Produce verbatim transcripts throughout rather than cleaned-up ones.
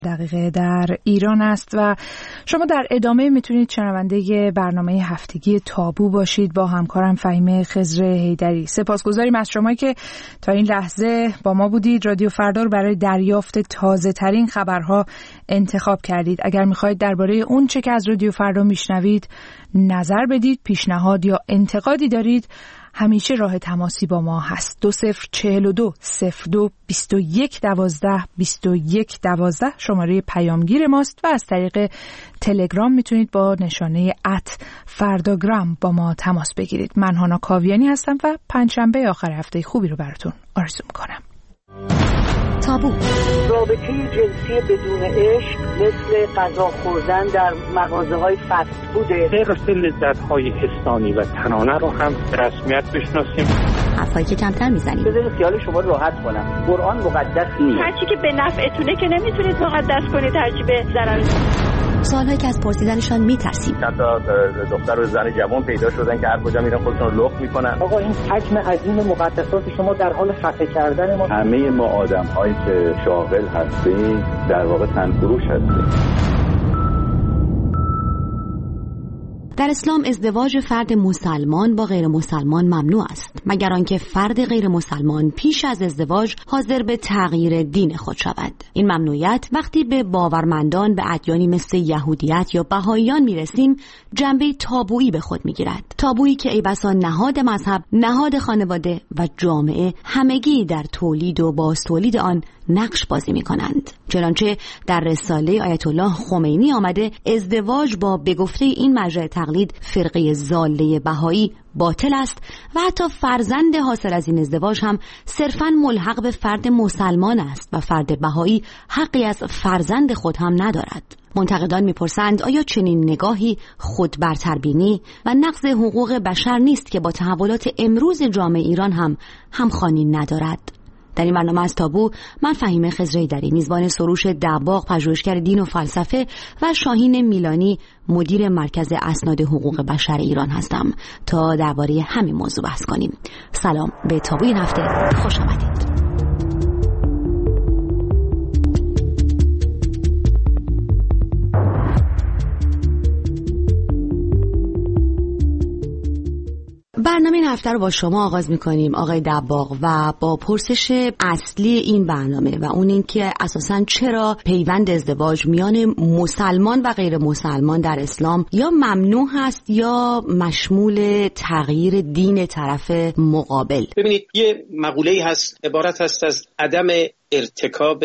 دقیقه در ایران است و شما در ادامه میتونید شنونده برنامه هفتگی تابو باشید با همکارم فهیمه خضر حیدری. سپاسگزاریم از شما که تا این لحظه با ما بودید. رادیو فردا رو برای دریافت تازه ترین خبرها انتخاب کردید. اگر میخواید درباره اون چه که از رادیو فردا میشنوید نظر بدید، پیشنهاد یا انتقادی دارید، همیشه راه تماسی با ما هست. دو صفر چهل و دو صفر دو بیست و یک دوازده بیست و یک دوازده شماره پیامگیر ماست و از طریق تلگرام میتونید با نشانه ات فرداگرام با ما تماس بگیرید. من هانا کاویانی هستم و پنجشنبه آخر هفته خوبی رو براتون آرزو میکنم. تابو. رابطه جنسی بدون عشق مثل غذا خوردن در مغازه‌های فست فوده. غیر لذت‌های حسانی و تنانه رو هم به رسمیت بشناسیم. حرفایی که کمتر میزنیم. بذارید خیال شما راحت کنم. قرآن مقدس نیست. هرچی که به نفعتونه که نمیتونید مقدس کنید، هرچی به ضرر. سوالهایی که از پرسیدنشان میترسیم. حتی دختر و زن جوان پیدا شدن که هر کجا میرن خودشون رو لخت میکنن. آقا این حجم عظیم مقدسات شما در حال خفه کردن ما. همه ما آدم‌هایی که شاغل هستیم در واقع تنفروش هستیم. در اسلام ازدواج فرد مسلمان با غیر مسلمان ممنوع است، مگر آنکه فرد غیر مسلمان پیش از ازدواج حاضر به تغییر دین خود شود. این ممنوعیت وقتی به باورمندان به ادیانی مثل یهودیت یا بهائیان میرسیم جنبه تابویی به خود میگیرد. تابویی که ای بسا نهاد مذهب، نهاد خانواده و جامعه همگی در تولید و باز تولید آن نقش بازی می کنند. چنانچه در رساله آیت الله خمینی آمده ازدواج با به گفته این مرجع تقلید فرقه ضاله بهایی باطل است و حتی فرزند حاصل از این ازدواج هم صرفاً ملحق به فرد مسلمان است و فرد بهایی حقی از فرزند خود هم ندارد. منتقدان میپرسند آیا چنین نگاهی خود برتربینی و نقض حقوق بشر نیست که با تحولات امروز جامعه ایران هم همخوانی ندارد؟ در این برنامه از تابو من فهیمه خضر حیدری میزبان سروش دباغ پژوهشگر دین و فلسفه و شاهین میلانی مدیر مرکز اسناد حقوق بشر ایران هستم تا درباره همین موضوع بحث کنیم. سلام به تابو این هفته، خوش آمدید. برنامه این هفته رو با شما آغاز می‌کنیم آقای دباغ و با پرسش اصلی این برنامه و اون این که اساساً چرا پیوند ازدواج میان مسلمان و غیر مسلمان در اسلام یا ممنوع هست یا مشمول تغییر دین طرف مقابل. ببینید یه مقوله‌ای هست عبارت هست از عدم ارتکاب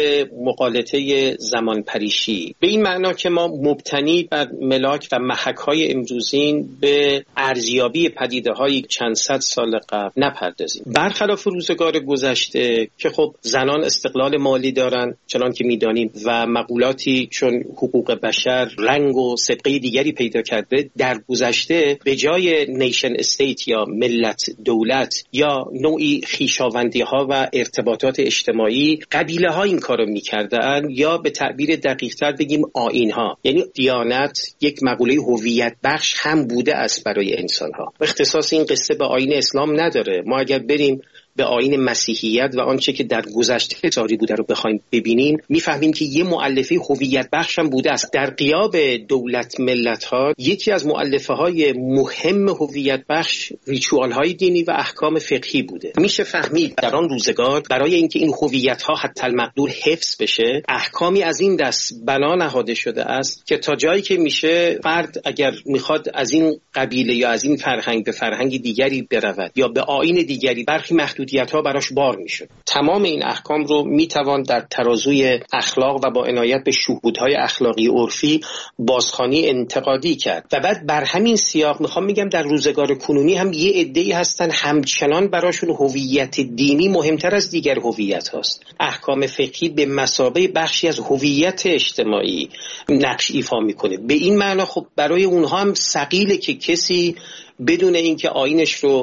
مغالطه زمان پریشی، به این معنا که ما مبتنی بر ملاک و محک‌های امروزین به ارزیابی پدیده‌های چند صد سال قبل نپردازیم. برخلاف روزگار گذشته که خب زنان استقلال مالی دارن چنان که می‌دانیم و مقولاتی چون حقوق بشر رنگ و سابقه دیگری پیدا کرده، در گذشته به جای نیشن استیت یا ملت دولت یا نوعی خویشاوندی‌ها و ارتباطات اجتماعی قبیله ها این کارو میکردن یا به تعبیر دقیق تر بگیم آیین ها. یعنی دیانت یک مقوله هویت بخش هم بوده است برای انسان ها. اختصاص این قصه به آیین اسلام نداره. ما اگر بریم به آیین مسیحیت و آنچه که در گذشته جاری بوده رو بخوایم ببینیم میفهمیم که یه مؤلفه هویت بخش هم بوده است. در غیاب دولت ملت ها یکی از مؤلفه های مهم هویت بخش ریچوال های دینی و احکام فقهی بوده. میشه فهمید در آن روزگار برای اینکه این هویت ها حتی المقدور حفظ بشه احکامی از این دست بنا نهاده شده است که تا جایی که میشه فرد اگر میخواد از این قبیله یا از این فرهنگ به فرهنگ دیگری برود یا به آیین دیگری برخی محدود ها براش بار میشد. تمام این احکام رو میتوان در ترازوی اخلاق و با عنایت به شهودهای اخلاقی عرفی بازخوانی انتقادی کرد. و بعد بر همین سیاق میخوام میگم در روزگار کنونی هم یه عده‌ای هستن همچنان براشون هویت دینی مهمتر از دیگر هویت هاست. احکام فقهی به مثابه بخشی از هویت اجتماعی نقش ایفا میکنه. به این معنا خب برای اونها هم ثقیله که کسی بدون اینکه آیینش رو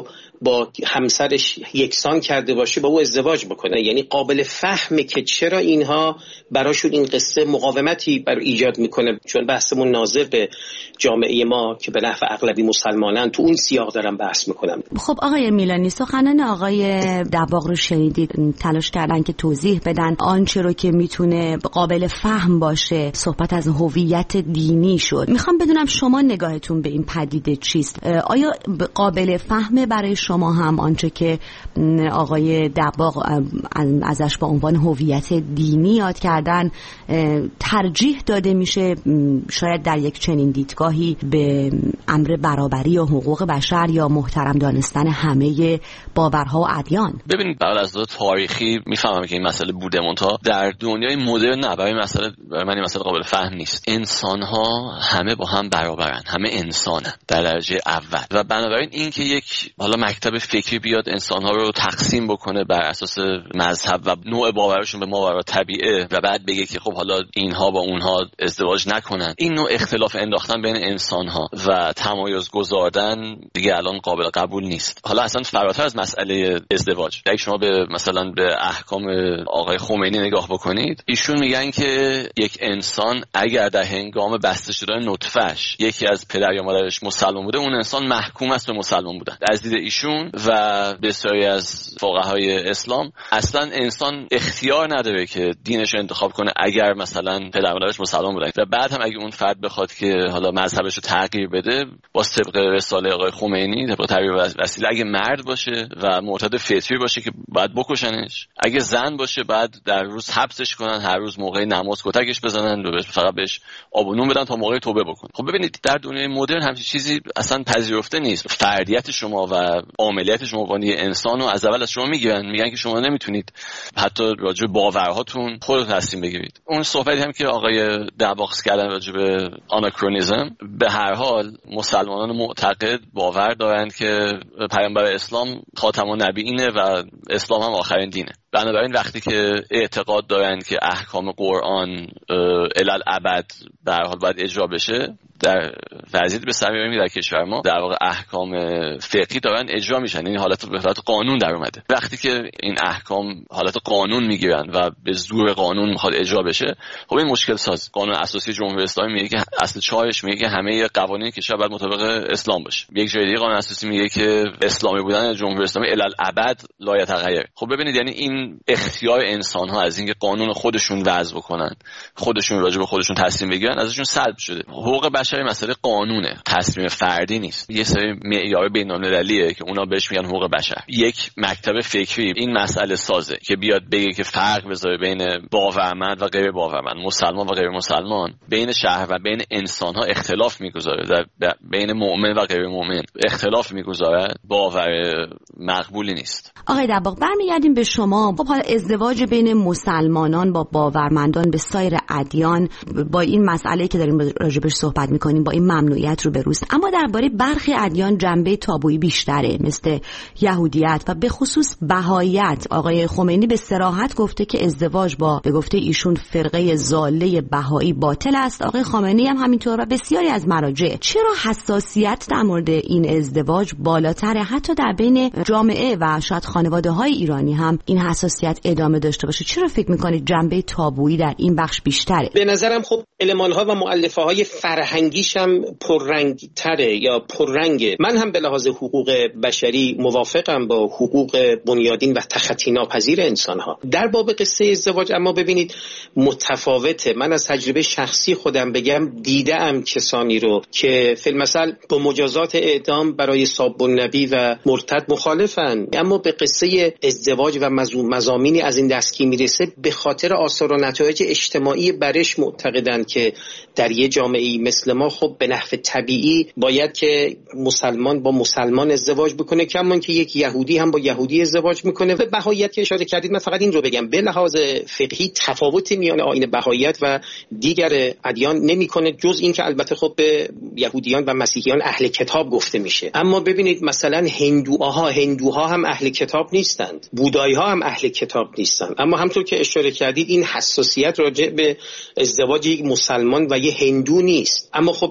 با همسرش یکسان کرده باشه با او ازدواج بکنه. یعنی قابل فهمه که چرا اینها براشون این قصه مقاومتی بر ایجاد میکنه، چون بحثمون ناظر به جامعه ما که به نحو اغلبی مسلمانان تو اون سیاق دارم بحث میکنم. خب آقای میلانی، سخنان آقای دباغ رو شنیدید، تلاش کردن که توضیح بدن آنچه رو که میتونه قابل فهم باشه. صحبت از هویت دینی شد. میخوام بدونم شما نگاهتون به این پدیده چیست؟ آیا قابل فهمه برای شما هم آنچه که آقای دباغ ازش با عنوان هویت دینی یاد کردن ترجیح داده میشه شاید در یک چنین دیدگاهی به امر برابری یا حقوق بشر یا محترم دانستن همه باورها و ادیان؟ ببینید، بعد از دو تاریخی میفهمم که این مسئله بوده، منتها در دنیای مدرن نه، برای مسئله برای من این مسئله قابل فهم نیست. انسان‌ها همه با هم برابرن، همه انسانن در درجه اول، و بنابراین این که یک حالا مکتب فکری بیاد انسان‌ها رو تقسیم بکنه بر اساس مذهب و نوع باورشون به ماورا طبیعه و بعد بگه که خب حالا اینها با اونها ازدواج نکنن، این نوع اختلاف انداختن بین انسان‌ها و تمایز گذاردن دیگه الان قابل قبول نیست. حالا اصلا فراتر از مسئله ازدواج، اگه شما به مثلا به احکام آقای خمینی نگاه بکنید، ایشون میگن که یک انسان اگر در هنگام بسته شدن نطفه‌اش یکی از پدر یا مادرش مسلمان بوده، اون انسان محکوم است به مسلمان بودن. از دید ایشون و بسیاری از فقهای اسلام اصلا انسان اختیار نداره که دینش رو انتخاب کنه اگر مثلا پدر مادرش مسلمان بودن، و بعد هم اگه اون فرد بخواد که حالا مذهبش رو تغییر بده با طبق رساله آقای خمینی، طبق تعبیر وسیله، اگه مرد باشه و معتاد فطری باشه که باید بکشنش، اگه زن باشه بعد در روز حبسش کنن، هر روز موقع نماز کتکش بزنن و فقط بهش آب و نون بدن تا موقع توبه بکنه. خب ببینید، در دنیای مدرن همچین چیزی اصلا پذیرفته نیست. فردیت شما و عاملیت شما عنوان انسان رو از اول از شما میگیرن، میگن که شما نمیتونید حتی راجع به باورهاتون خودتون تصمیم بگیرید. اون صحبتی هم که آقای دباغ کردن راجع به آناکرونیسم، به هر حال مسلمانان معتقد باور دارند که پیامبر اسلام خاتم النبیینه و اسلام هم آخرین دینه. بنابراین وقتی که اعتقاد دارند که احکام قرآن الالعبد به هر حال باید اجرا بشه، در وضعیت به سر میبریم در کشور ما در واقع احکام فقهی دارن اجرا میشن، این حالت به حالت قانون در اومده. وقتی که این احکام حالت قانون میگیرن و به زور قانون میخواد اجرا بشه، خب این مشکل ساز. قانون اساسی جمهوری اسلامی میگه که اصل چهارش میگه که همه قوانین کشور باید مطابق اسلام باشه. یک جای دیگه قانون اساسی میگه که اسلامی بودن جمهوری اسلامی الالعبد لا یتغیر. خب ببینید، یعنی این اختیار انسان ها از اینکه قانون خودشون وضع بکنن، خودشون راجع به خودشون تصمیم بگیرن، ازشون سلب شده. حقوق بشر مسئله قانونه، تصمیم فردی نیست. یه سری معیار بین‌المللیه که اونا بهش میگن حقوق بشر. یک مکتب فکری این مسئله سازه که بیاد بگه که فرق بذاره بین باورمند و غیر باورمند، مسلمان و غیر مسلمان، بین شهر و بین انسان ها اختلاف میگذاره، بین مؤمن و غیر مؤمن اختلاف میگذاره، باور مقبولی نیست. آقای دباغ، برمیگردیم به شما. خب حالا ازدواج بین مسلمانان با باورمندان به سایر ادیان، با این مسئله که داریم راجبش صحبت میکنیم، با این ممنوعیت رو بروست، اما درباره برخی ادیان جنبه تابویی بیشتره، مثل یهودیت و به خصوص بهاییت. آقای خمینی به صراحت گفته که ازدواج با به گفته ایشون فرقه ضاله بهایی باطل است. آقای خامنه‌ای هم همینطور و بسیاری از مراجع. چرا حساسیت در مورد این ازدواج بالاتره، حتی در بین جامعه و شاید خانواده‌های ایرانی هم این حساسیت ادامه داشته باشه؟ چرا فکر می‌کنید جنبه تابویی در این بخش بیشتره؟ به نظرم خب المان‌ها و مؤلفه‌های فرهنگیش هم پررنگ‌تره یا پررنگه. من هم به لحاظ حقوق بشری موافقم با حقوق بنیادین و تخطی ناپذیر انسان‌ها در باب قصه ازدواج، اما ببینید متفاوته. من از تجربه شخصی خودم بگم، دیدم کسانی رو که فی المثل با مجازات اعدام برای ساب النبی و مرتد مخالفن، اما به قصه ازدواج و مضامینی از این دست که میرسه به خاطر آثار و نتایج اجتماعی برش معتقدن که در یه جامعه‌ای مثل ما خب به نحو طبیعی باید که مسلمان با مسلمان ازدواج بکنه، کمان که یک یهودی هم با یهودی ازدواج میکنه. و بهاییت که اشاره کردید، من فقط این رو بگم، به لحاظ فقهی تفاوتی میان آیین بهاییت و دیگر ادیان نمیکنه، جز این که البته خب به یهودیان و مسیحیان اهل کتاب گفته میشه. اما ببینید مثلا هندوها هندوها هم اهل کتاب نیستند، بودایی ها هم اهل کتاب نیستند، اما همطور که اشاره کردید این حساسیت راجع به ازدواج یک مسلمان و یک هندو نیست، اما خب این راجع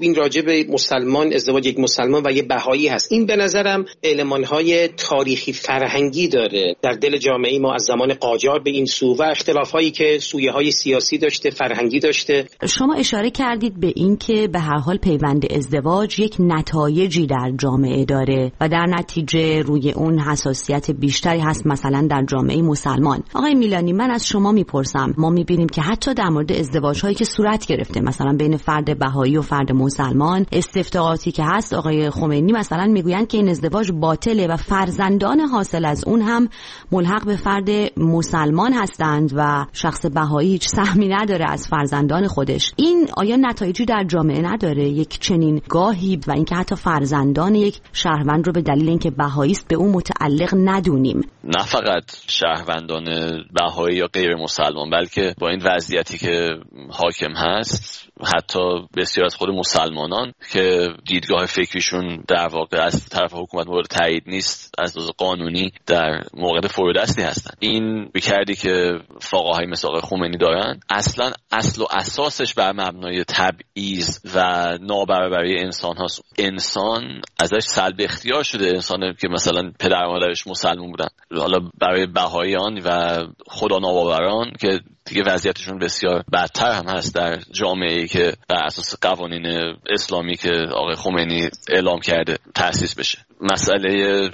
راجع به مسلمان، ازدواج یک مسلمان و یه بهایی هست. این به نظرم المان‌های تاریخی فرهنگی داره در دل جامعه ما از زمان قاجار به این سو و اختلاف‌هایی که سویه‌های سیاسی داشته، فرهنگی داشته. شما اشاره کردید به این که به هر حال پیوند ازدواج یک نتایجی در جامعه داره و در نتیجه روی اون حساسیت بیشتری هست مثلا در جامعه مسلمان. آقای میلانی، من از شما میپرسم، ما میبینیم که حتی در مورد ازدواج‌هایی که صورت گرفته مثلا بین فرد بهایی و فرد مسلمان، استفتاءاتی که هست، آقای خمینی مثلا میگویند که این ازدواج باطله و فرزندان حاصل از اون هم ملحق به فرد مسلمان هستند و شخص بهایی هیچ سهمی نداره از فرزندان خودش. این آیا نتایجی در جامعه نداره یک چنین گاهی و اینکه حتی فرزندان یک شهروند رو به دلیل اینکه بهایی است به اون متعلق ندونیم؟ نه فقط شهروندان بهایی یا غیر مسلمان، بلکه با این وضعیتی که حاکم هست حتی بسیار از خود مسلمانان که دیدگاه فکریشون در واقع از طرف حکومت مورد تایید نیست، از لحاظ قانونی در موقع فرودستی هستن. این بیکردی که فقهای مثل آقای خمینی دارن اصلا اصل و اساسش بر مبنای تبعیض و نابرابری انسان هاست. انسان ازش سلب اختیار شده، انسانی که مثلا پدر مادرش مسلمان بودن، حالا برای بهاییان و خدا ناباوران که دیگه وضعیتشون بسیار بدتر هم هست در جامعه‌ای که بر اساس قوانین اسلامی که آقای خمینی اعلام کرده تأسیس بشه. مسئله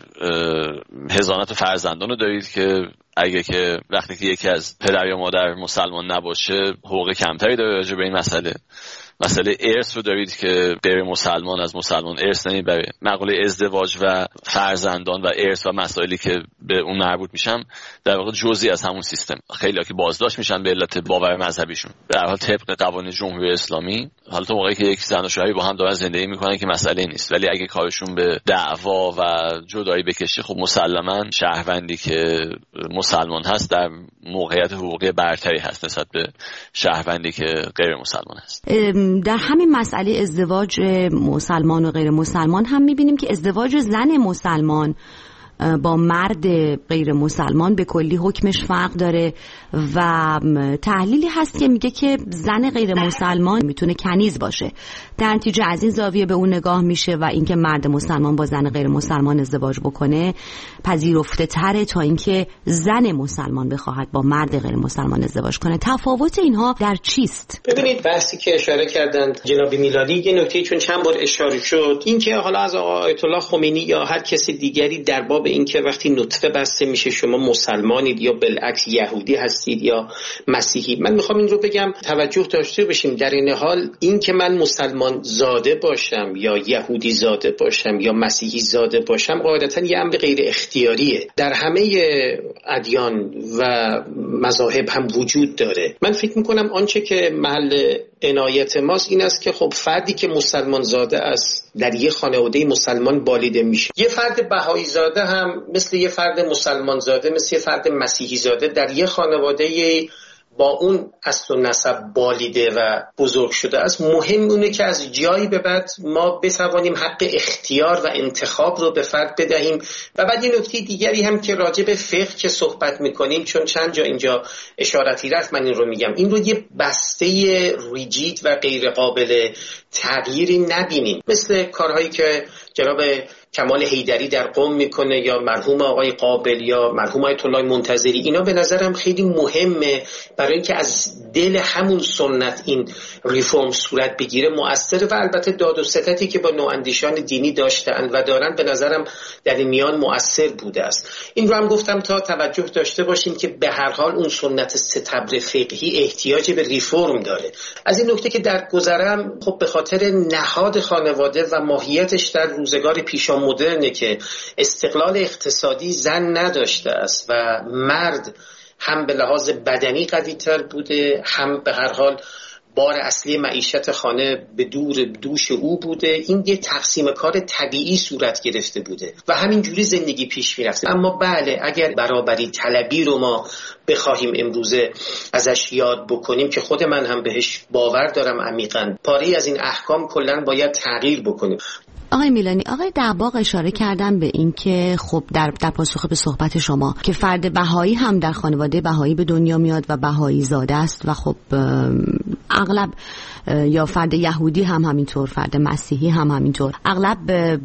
حضانت فرزندان رو دارید که اگه که وقتی که یکی از پدر یا مادر مسلمان نباشه حقوق کمتری داره راجع به این مسئله. مسئله ارث رو دارید که غیر مسلمان از مسلمان ارث نمیبره. مقوله ازدواج و فرزندان و ارث و مسائلی که به اون مربوط میشن در واقع جزئی از همون سیستم. خیلی‌ها که بازداشت میشن به علت باور مذهبیشون در حال طبق قوانین جمهوری اسلامی، حالا تو موقعی که یک زن و شوهری با هم دارن زندگی میکنن که مسئله نیست، ولی اگه کارشون به دعوا و جدایی بکشه خب مسلماً شهروندی که مسلمان هست در موقعیت حقوقی برتری هست نسبت به شهروندی که غیر مسلمان هست. در همین مسئله ازدواج مسلمان و غیر مسلمان هم میبینیم که ازدواج زن مسلمان با مرد غیر مسلمان به کلی حکمش فرق داره و تحلیلی هست که میگه که زن غیر مسلمان میتونه کنیز باشه. در نتیجه از این زاویه به اون نگاه میشه و اینکه مرد مسلمان با زن غیر مسلمان ازدواج بکنه پذیرفته تره تا اینکه زن مسلمان بخواهد با مرد غیر مسلمان ازدواج کنه. تفاوت اینها در چیست؟ ببینید بحثی که اشاره کردند جناب میلانی یه نکته چون چند بار اشاره شد، اینکه حالا از آیت الله خمینی یا هر کسی دیگری در باب اینکه وقتی نطفه بسته میشه شما مسلمانید یا بالعکس یهودی هستید یا مسیحی، من میخوام این رو بگم توجه داشته باشیم. در این حال این که من مسلمان زاده باشم یا یهودی زاده باشم یا مسیحی زاده باشم قاعدتاً یه امر غیر اختیاریه، در همه ادیان و مذاهب هم وجود داره. من فکر میکنم آنچه که محل عنایت ماست این است که خب فردی که مسلمان زاده است در یه خانواده مسلمان بالیده میشه، یه فرد بهایی زاده هم مثل یه فرد مسلمان زاده، مثل یه فرد مسیحی زاده در یه خانواده با اون اصل و نسب بالیده و بزرگ شده است. مهم اونه که از جایی به بعد ما بتوانیم حق اختیار و انتخاب رو به فرد بدهیم. و بعد یه نکته دیگری هم که راجع به فقه که صحبت میکنیم، چون چند جا اینجا اشارتی رفت من این رو میگم، این رو یه بسته ریجید و غیر قابل تغییری نبینیم، مثل کارهایی که جناب کمال حیدری در قم میکنه یا مرحوم آقای قابل یا مرحوم آیت الله منتظری. اینا به نظرم خیلی مهمه برای اینکه از دل همون سنت این ریفرم صورت بگیره مؤثره و البته داد و ستدی که با نواندیشان دینی داشتن و دارن به نظرم در این میان مؤثر بوده است. این رو هم گفتم تا توجه داشته باشیم که به هر حال اون سنت ستبر فقهی احتیاج به ریفرم داره. از این نکته که در گذرم خب به خاطر نهاد خانواده و ماهیتش در روزگار پیش مدرنه که استقلال اقتصادی زن نداشته است و مرد هم به لحاظ بدنی قوی تر بوده، هم به هر حال بار اصلی معیشت خانه به دور دوش او بوده. این یه تقسیم کار طبیعی صورت گرفته بوده و همینجوری زندگی پیش میرفته. اما بله، اگر برابری طلبی رو ما بخواهیم امروزه ازش یاد بکنیم که خود من هم بهش باور دارم عمیقاً، پاری از این احکام کلاً باید تغییر بکنیم. آقای میلانی، آقای دباغ اشاره کردن به این که خب در در پاسخ به صحبت شما که فرد بهایی هم در خانواده بهایی به دنیا میاد و بهایی زاده است و خب اغلب یا فرد یهودی هم همینطور، فرد مسیحی هم همینطور، اغلب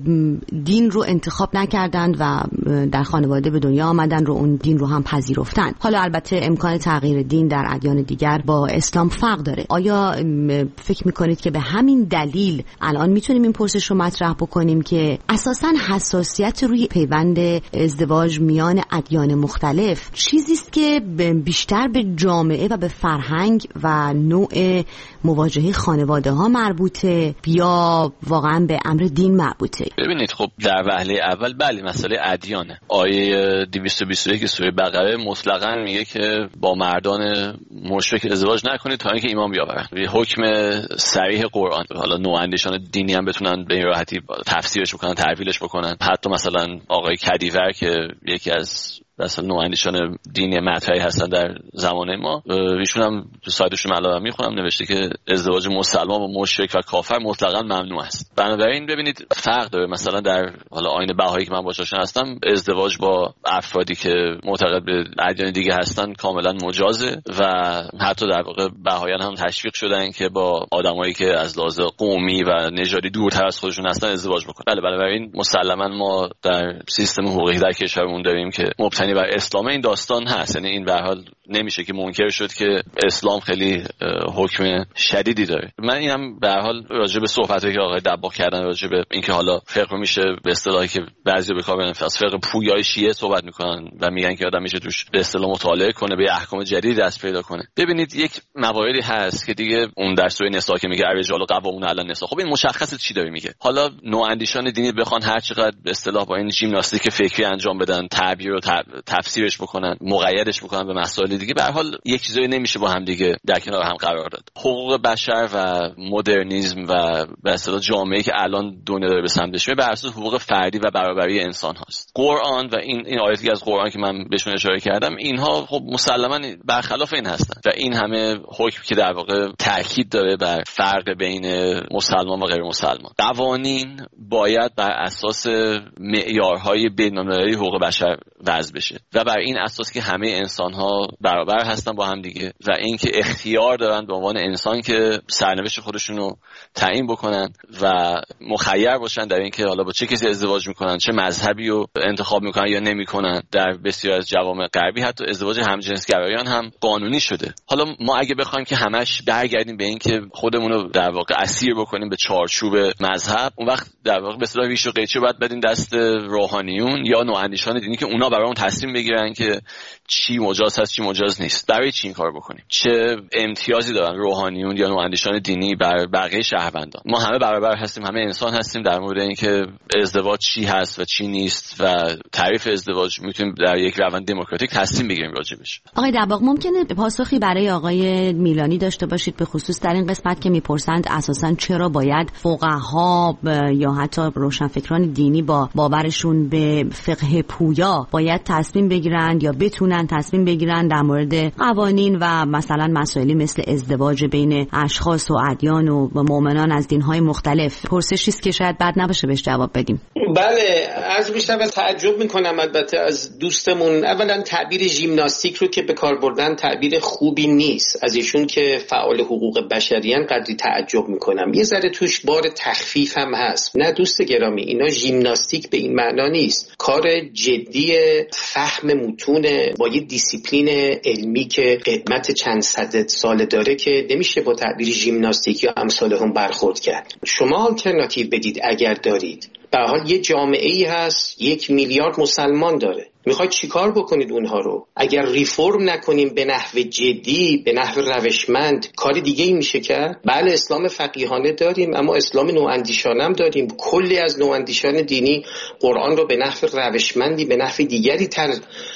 دین رو انتخاب نکردند و در خانواده به دنیا آمدن رو اون دین رو هم پذیرفتند. حالا البته امکان تغییر دین در ادیان دیگر با اسلام فرق داره. آیا فکر میکنید که به همین دلیل الان میتونیم این پرسش رو مطرح بکنیم که اساساً حساسیت روی پیوند ازدواج میان ادیان مختلف چیزی است که بیشتر به جامعه و به فرهنگ و نوع مواجهه خانواده ها مربوطه یا واقعا به امر دین مربوطه؟ ببینید خب در وهله اول بله مسئله ادیانه. آیه دویست و بیست و یک سوره بقره مطلقاً میگه که با مردان مشرک ازدواج نکنید تا اینکه ایمان بیاورن. یه حکم صریح قرآن. حالا نواندیشان دینی هم بتونن به این راحتی تفسیرش بکنن، تعویلش بکنن. حتی مثلا آقای کدیور که یکی از مثلا نواندیشان دینی مطرحی هستن در زمان ما، ایشون هم تو سایتشون علاوه میخونم نوشته که ازدواج مسلمان با مشرک و کافر مطلقاً ممنوع است. بنابراین ببینید فرق داره. مثلا در حالا آیین بهایی که من باهاش آشنا هستم، ازدواج با افرادی که معتقد به ادیان دیگه هستن کاملا مجازه و حتی در واقع بهاییان هم تشویق شدن که با آدمایی که از لحاظ قومی و نژادی دورتر از خودشون هستن ازدواج بکنن. بله بنابراین مسلماً ما در سیستم حقوقی در کشورمون داریم که مبتنی بر اسلام این داستان هست. یعنی این به هر حال نمیشه که منکر شد که اسلام خیلی حکم شدیدی داره. من اینم به هر حال راجع به صحبتایی که آقای دباغ کردن راجع به اینکه حالا فقه میشه به اصطلاحی که بعضی به کار میبرن از فقه پویای شیعه صحبت میکنن و میگن که آدم میشه توش به اصطلاح مطالعه کنه، به احکام جدید دست پیدا کنه. ببینید یک مواردی هست که دیگه اون در سوره نساء که میگه الرجال قوامون علی النساء، خب این مشخصه چی داره میگه. حالا نواندیشان دینی بخوان هر چقدر به اصطلاح با این ژیمناستیک فکری انجام بدن، تعبیر و تفسیرش بکنن، مقیدش بکنن به مسائل دیگه، به هر حال یک چیزایی نمیشه با هم دیگه در کنار هم قرار داد. حقوق بشر و مدرنیسم و به اصطلاح جامعه‌ای که الان دنیا داره به سمتش میره بر اساس حقوق فردی و برابری انسان هاست. قرآن و این این آیاتی از قرآن که من بهشون اشاره کردم، اینها خب مسلماً برخلاف این هستن و این همه حکم که در واقع تاکید داره بر فرق بین مسلمان و غیر مسلمان. قوانین باید بر اساس معیارهای بین‌المللی حقوق بشر وضع بشه و بر این اساس که همه انسان‌ها برابر هستن با هم دیگه و اینکه اختیار دارن به عنوان انسان که سرنوشت خودشون رو تعیین بکنن و مخیر باشن در اینکه حالا با چه کسی ازدواج میکنن، چه مذهبی رو انتخاب میکنن یا نمیکنن. در بسیار از جوامع غربی حتی ازدواج همجنسگرایان هم قانونی شده. حالا ما اگه بخوایم که همش برگردیم به اینکه خودمون رو در واقع اسیر بکنیم به چارچوب مذهب، اون وقت در واقع به اصطلاح ریش و قیچی باید بدیم دست روحانیون یا نواندیشان دینی که اونا برامون تصمیم بگیرن که چی مجاز هست چی مجاز نیست. برای چی این کار بکنیم؟ چه امتیازی دارن روحانیون یا نواندیشان دینی بر بقیه شهروندان؟ ما همه برابر هستیم، همه انسان هستیم. در مورد اینکه ازدواج چی هست و چی نیست و تعریف ازدواج میتونیم در یک روند دموکراتیک تصمیم بگیریم راجبش. آقای دباغ ممکنه پاسخی برای آقای میلانی داشته باشید به خصوص در این قسمت که میپرسند اساساً چرا باید فقها یا حتی روشنفکران دینی با باورشون به فقه پویا باید تصمیم بگیرند یا بتونن تصمیم بگیرن در مورد قوانین و مثلا مسائلی مثل ازدواج بین اشخاص و ادیان و مؤمنان از دین‌های مختلف؟ پرسشی است که شاید بد نباشه بهش جواب بدیم. بله، از بیشتر تعجب میکنم البته از دوستمون. اولا تعبیر ژیمناستیک رو که به کار بردن تعبیر خوبی نیست. از ایشون که فعال حقوق بشریان قدری تعجب میکنم. یه ذره توش بار تخفیف هم هست. نه دوست گرامی، اینا ژیمناستیک به این معنا نیست. کار جدی فهم متون با یه دیسیپلین علمی که قدمت چند صد سال داره که نمیشه با تعبیر ژیمناستیک یا امثال هم برخورد کرد. شما آلترناتیو بدید اگر دارید. به هر حال یه جامعه‌ای هست یک میلیارد مسلمان داره. میخواید چیکار بکنید اونها رو؟ اگر ریفرم نکنیم به نحو جدی، به نحو روشمند، کار دیگه ای میشه کرد. بله اسلام فقیهانه داریم، اما اسلام نواندیشانه هم داریم. کلی از نواندیشان دینی قرآن رو به نحو روشمندی، به نحو دیگری تر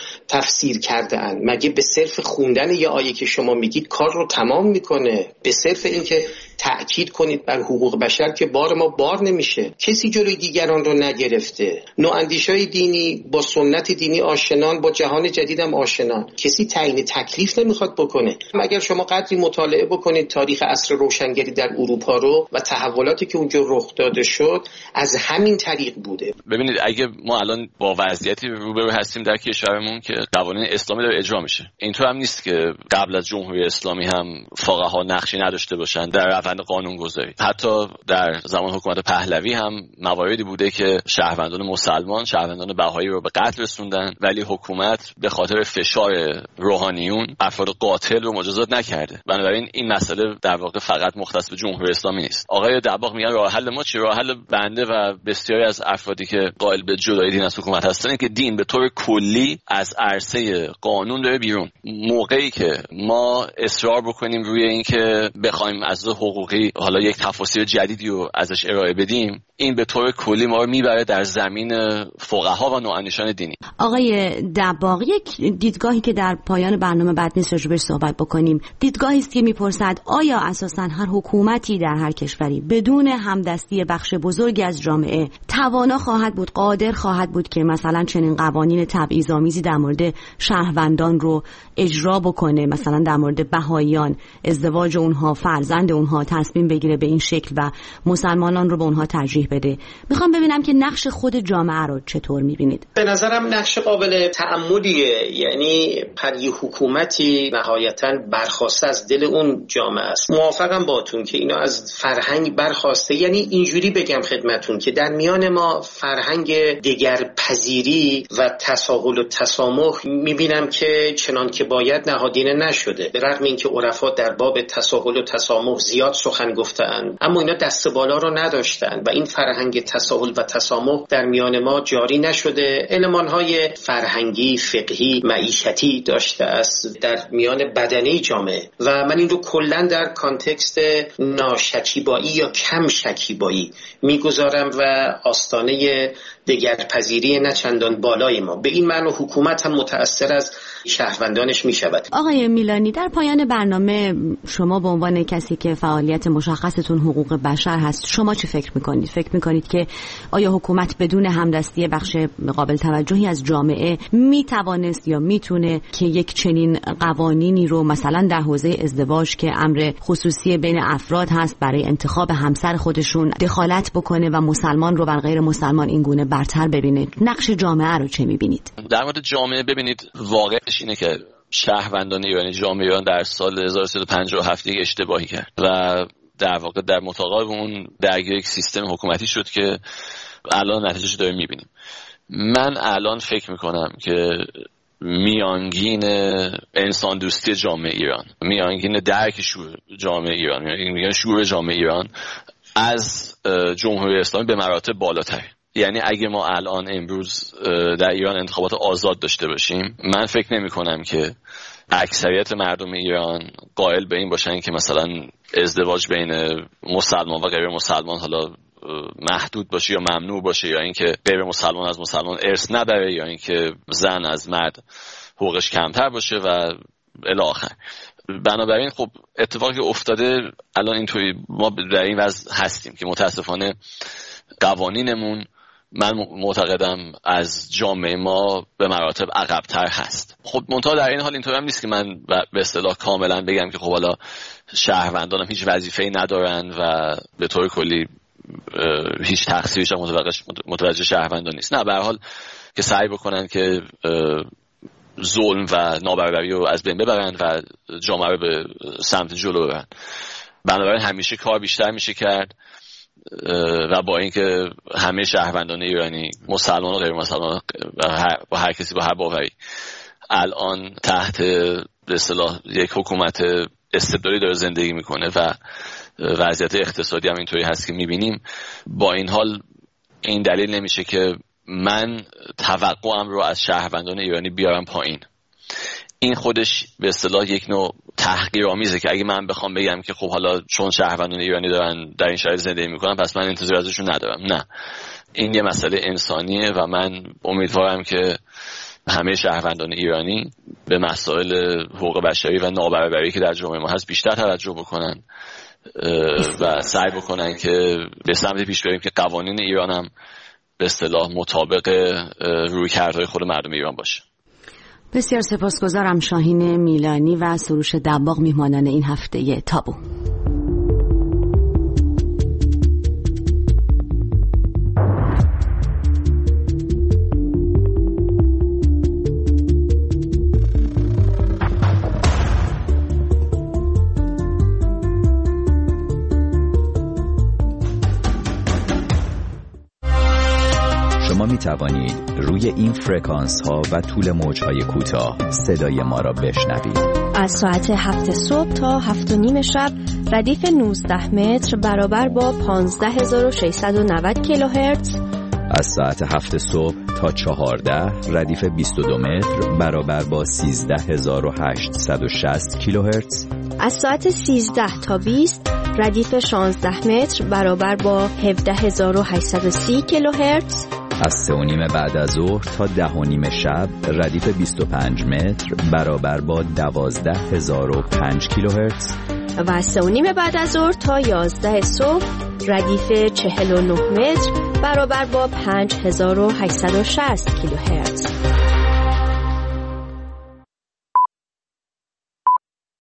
تفسیر کرده اند. مگه به صرف خوندن یه آیه که شما میگید کار رو تمام میکنه؟ به صرف این که تأکید کنید بر حقوق بشر که بار ما بار نمیشه. کسی جلوی دیگران رو نگرفته. نواندیشای دینی با سنت دینی آشنان، با جهان جدیدم آشنان. کسی تعیین تکلیف نمیخواد بکنه. اگر شما قدری مطالعه بکنید تاریخ عصر روشنگری در اروپا رو و تحولاتی که اونجا رخ داده شد، از همین طریق بوده. ببینید اگه ما الان با وضعیتی روبرو هستیم در کشورمون که قوانین اسلامی داره اجرا میشه، اینطور هم نیست که قبل از جمهوری اسلامی هم فقها نقشی نداشته باشن در روند قانونگذاری. حتی در زمان حکومت پهلوی هم مواردی بوده که شهروندان مسلمان شهروندان بهایی رو به قتل رسوندن، ولی حکومت به خاطر فشار روحانیون افراد قاتل رو مجازات نکرده. بنابراین این مسئله در واقع فقط مختص به جمهوری اسلامی نیست. آقای دباغ میگن راه حل ما چی؟ راه حل بنده و بسیاری از افرادی که قائل به جدایی دین از حکومت هستن که دین به طور کلی از عرصه قانون داره بیرون. موقعی که ما اصرار بکنیم روی این که بخوایم از حقوقی حالا یک تفاسیر جدیدی رو ازش ارائه بدیم، این به طور کلی ما رو میبره در زمین فقها و نواندیشان دینی. آقای دباغ، یک دیدگاهی که در پایان برنامه بعد نیست راجبش صحبت بکنیم، دیدگاهی است که میپرسد آیا اساساً هر حکومتی در هر کشوری بدون همدستی بخش بزرگی از جامعه توانا خواهد بود، قادر خواهد بود که مثلا چنین قوانین تبعیض‌آمیزی در مورد شهروندان رو اجرا بکنه، مثلا در مورد بهاییان ازدواج اونها، فرزند اونها تصمیم بگیره به این شکل و مسلمانان رو به اونها ترجیح بده؟ میخوام ببینم که نقش خود جامعه رو چطور میبینید؟ به نظرم نقش قابل تأملیه. یعنی هر یک حکومتی نهایتاً برخواسته از دل اون جامعه است. موافقم باتون که اینا از فرهنگ برخواسته. یعنی اینجوری بگم خدمتون که در میان ما فرهنگ دگرپذیری و تساهل و تسامح میبینم که چنان که باید نهادینه نشده. به رغم اینکه عرفا در باب تساهل و تسامح زیاد سخن گفتن، اما اینا دست بالا رو نداشتن و این فرهنگ تساهل و تسامح در میان ما جاری نشده. المان‌های فرهنگی، فقهی، معیشتی داشته است در میان بدنه جامعه و من این رو کلاً در کانتکست ناشکیبایی یا کم شکیبایی میگذارم و آستانه دگرپذیری نه چندان بالای ما. به این معنی حکومت هم متأثر از شهروندانش می شود. آقای میلانی، در پایان برنامه شما به عنوان کسی که فعالیت مشخصتون حقوق بشر هست، شما چی فکر میکنید؟ فکر میکنید که آیا حکومت بدون همدستی بخش قابل توجهی از جامعه می توانست یا میتونه که یک چنین قوانینی رو مثلا در حوزه ازدواج که امر خصوصی بین افراد هست برای انتخاب همسر خودشون دخالت بکنه و مسلمان رو بر غیر مسلمان این گونه برتر ببینه؟ نقش جامعه رو چه میبینید؟ در مورد جامعه ببینید واقعش اینه که شهروندان ایرانی، جامعه ایران در سال هزار و سیصد و پنجاه و هفت یک اشتباهی کرد و در واقع در متقابل اون درگیر یک سیستم حکومتی شد که الان نتیجهش داریم میبینیم. من الان فکر میکنم که میانگین انسان دوستی جامعه ایران، میانگین درک شعور جامعه ایران، میانگین شعور جامعه ایران از جمهوری اسلامی به مراتب بالاتر. یعنی اگه ما الان امروز در ایران انتخابات آزاد داشته باشیم، من فکر نمی کنم که اکثریت مردم ایران قائل به این باشن که مثلا ازدواج بین مسلمان و غیر مسلمان حالا محدود باشه یا ممنوع باشه، یا اینکه غیر مسلمان از مسلمان ارث نبره، یا اینکه زن از مرد حقوقش کمتر باشه و الی آخر. بنابراین خب اتفاقی افتاده الان اینطوری ما در این وضع هستیم که متاسفانه قوانینمون من معتقدم از جامعه ما به مراتب عقب‌تر هست. خب منتها در این حال اینطوری هم نیست که من به اصطلاح کاملا بگم که خب حالا شهروندان هم هیچ وظیفه‌ای ندارن و به طور کلی هیچ تقصیرش هم متوجه شهروندان نیست. نه، به هر حال که سعی بکنن که ظلم و نابرابری رو از بین ببرن و جامعه رو به سمت جلو ببرن. بنابراین همیشه کار بیشتر میشه کرد و با اینکه همه شهروندان ایرانی، مسلمان و غیر مسلمان و هر کسی با هر باوری الان تحت به اصطلاح یک حکومت استبدادی داره زندگی میکنه و وضعیت اقتصادی هم اینطوری هست که میبینیم، با این حال این دلیل نمیشه که من توقعم رو از شهروندان ایرانی بیارم پایین. این خودش به اصطلاح یک نوع تحقیرآمیزه که اگه من بخوام بگم که خب حالا چون شهروندان ایرانی دارن در این شرایط زندگی میکنن پس من انتظار ازشون ندارم. نه، این یه مسئله انسانیه و من امیدوارم که همه شهروندان ایرانی به مسائل حقوق بشری و نابرابری که در جامعه ما هست بیشتر توجه بکنن و سعی بکنن که به سمت پیش بریم که قوانین ایران هم به اصطلاح مطابق رویکردهای خود مردم ایران باشه. بسیار سپاسگزارم. شاهین میلانی و سروش دباغ میهمانان این هفته تابو. شما می توانید روی این فرکانس ها و طول موج های کوتاه صدای ما را بشنوید. از ساعت هفت صبح تا هفت و نیم شب ردیف نوزده متر برابر با پانزده هزار و ششصد و نود کیلوهرتز. از ساعت هفت صبح تا چهارده ردیف بیست و دو متر برابر با سیزده هزار و هشتصد و شصت کیلوهرتز. از ساعت سیزده تا بیست ردیف شانزده متر برابر با هفده هزار و هشتصد و سی کیلوهرتز. از سه و نیم بعد از ظهر تا ده و نیم شب ردیف بیست و پنج متر برابر با دوازده هزار و پنج کیلوهرتز. و از سه و نیم بعد از ظهر تا یازده صبح ردیف چهل و نه متر برابر با پنج هزار و هشتصد و شصت کیلوهرتز.